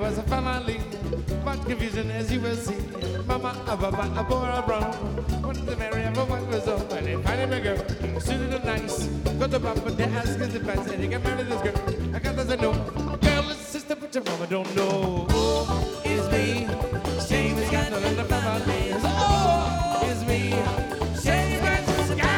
was a family. Much confusion as you will see. Mama, a boy, a brown. One of the merry everyone was over. And they find a girl, suited and nice. Go to Papa, they ask his advice. And he got married this girl. I got doesn't know. Girl, it's sister, but your mama don't know. Oh, it's me. Shame is scandal in the family. Oh, it's me. Shame is scandal.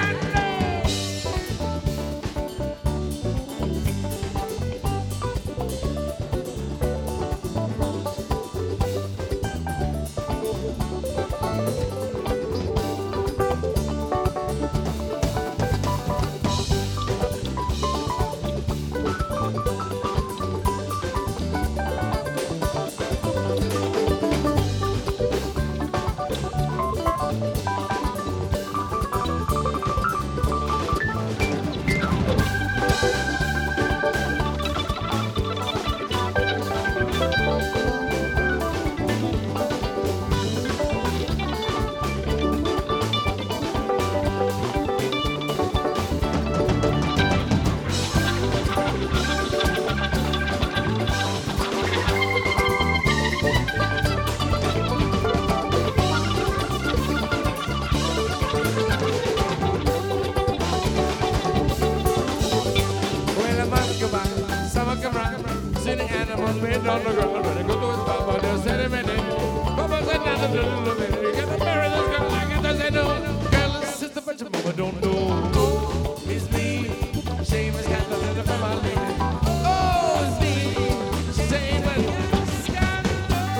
On the ground, when I go to his papa, they'll say him in it. Papa said, now the little bit, you gotta marry this girl, I got to say no. Girl is sister, but your mama don't know. Oh, it's me, shame is scandal in the family. Oh, it's me, shame is scandal.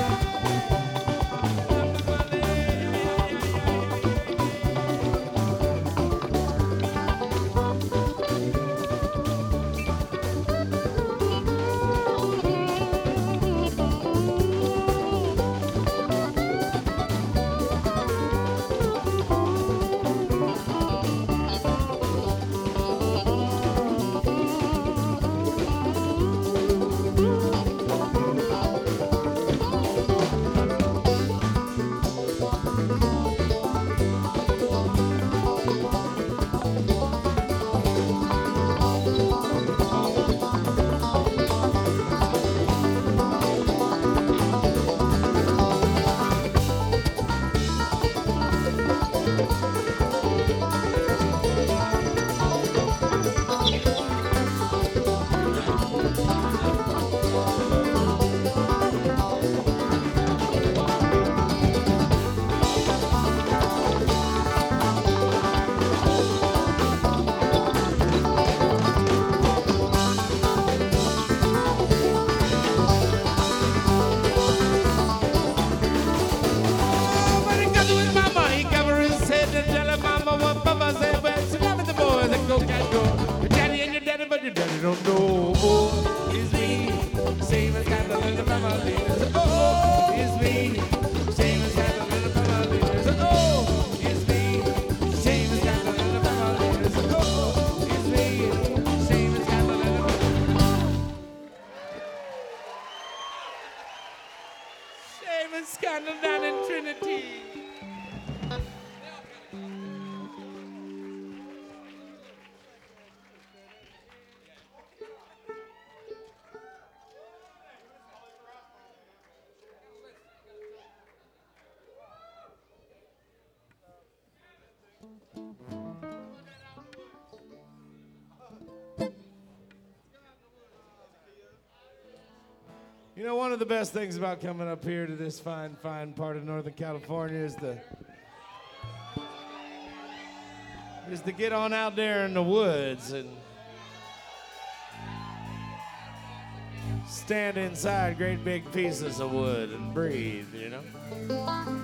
Don't know, oh, it's me, same as scandal in the family. Oh, it's me, same as scandal in the family. Oh, it's me, same as scandal in the family. Oh, it's me, same as scandal in the family. Shame and scandal down in Trinity. You know, one of the best things about coming up here to this fine, fine part of Northern California is to get on out there in the woods and stand inside great big pieces of wood and breathe, you know?